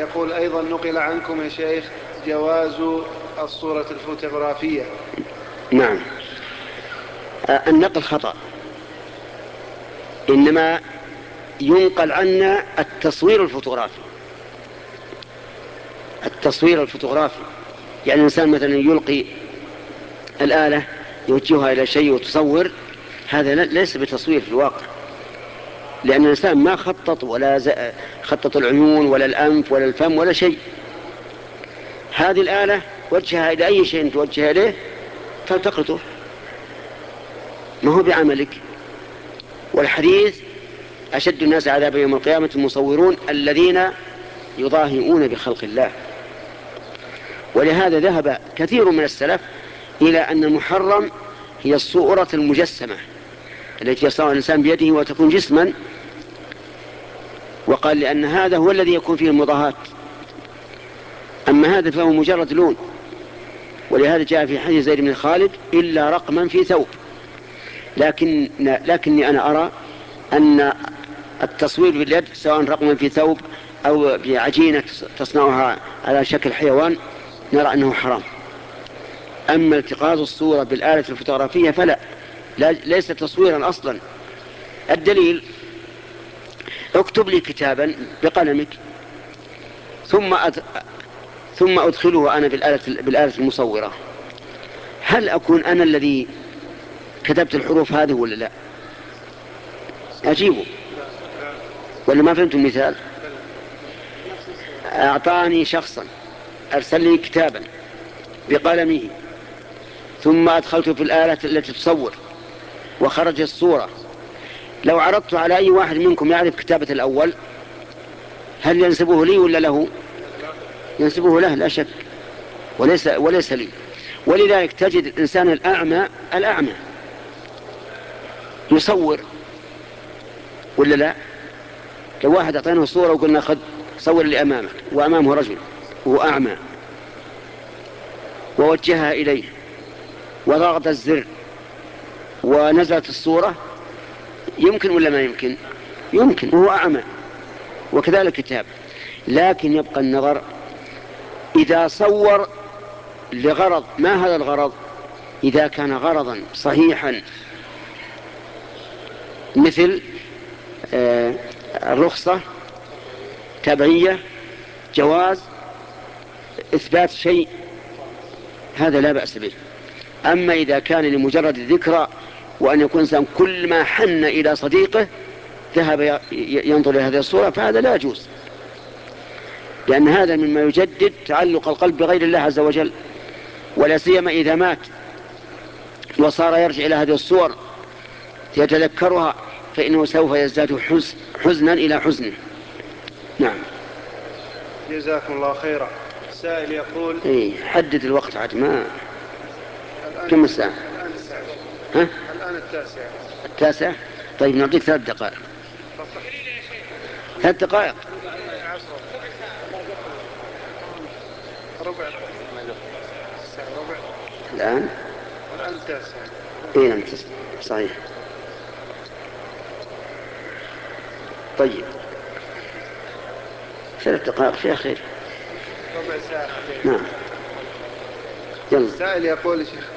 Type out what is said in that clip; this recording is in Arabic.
يقول أيضا نقل عنكم يا شيخ جواز الصورة الفوتوغرافية. نعم. النقل خطأ، إنما ينقل عنا التصوير الفوتوغرافي. التصوير الفوتوغرافي يعني الإنسان مثلا يلقي الآلة يوجهها إلى شيء وتصور، هذا ليس بتصوير في الواقع، لأن الإنسان ما خطط ولا خطط العيون ولا الأنف ولا الفم ولا شيء. هذه الآلة وجهها إلى أي شيء توجه إليه فالتقطه، ما هو بعملك. والحديث أشد الناس عذابا يوم القيامة المصورون الذين يضاهئون بخلق الله. ولهذا ذهب كثير من السلف إلى أن المحرم هي الصورة المجسمة التي يصنعها الإنسان بيده وتكون جسما، وقال لأن هذا هو الذي يكون فيه المضاهاة، أما هذا فهو مجرد لون. ولهذا جاء في حديث زيد بن خالد إلا رقما في ثوب. لكني أنا أرى أن التصوير باليد سواء رقما في ثوب أو بعجينة تصنعها على شكل حيوان نرى أنه حرام. أما التقاط الصورة بالآلة الفوتوغرافية فلا، ليس تصويرا أصلا. الدليل: اكتب لي كتابا بقلمك ثم أدخله أنا بالآلة المصورة، هل أكون أنا الذي كتبت الحروف هذه ولا لا؟ أجيبه ولا ما فهمت المثال؟ أعطاني شخصا أرسل لي كتابا بقلمه ثم أدخلته في الآلة التي تصور وخرج الصورة، لو عرضت على أي واحد منكم يعرف كتابة الأول هل ينسبه لي ولا له؟ ينسبه له لا شك، وليس لي. ولذلك تجد الإنسان الأعمى يصور ولا لا؟ لو واحد أعطيناه صورة وقلنا خذ صور اللي أمامك وأمامه رجل وهو أعمى ووجهها إليه وضغط الزر ونزلت الصورة، يمكن ولا ما يمكن؟ يمكن وهو أعمى. وكذلك كتاب. لكن يبقى النظر إذا صور لغرض، ما هذا الغرض؟ إذا كان غرضا صحيحا مثل الرخصة، تبعية، جواز، إثبات شيء، هذا لا بأس به. أما إذا كان لمجرد الذكرى وأن يكون إنسان كل ما حن إلى صديقه ذهب ينظر إلى هذه الصورة فهذا لا يجوز، لأن هذا مما يجدد تعلق القلب بغير الله عز وجل. ولا سيما إذا مات وصار يرجع إلى هذه الصور يتذكرها فإنه سوف يزداد حزنا إلى حزنه. نعم. جزاكم الله خيرا. سائل يقول حدد الوقت عاد ما كم الساعة؟ الآن 9. 9. طيب نعطيك 3 دقائق. 3 دقائق. ربع. الآن 9. نعم 9 صحيح. طيب 3 دقائق فيها خير. ربع ساعة. نعم. يلا. سائل يقول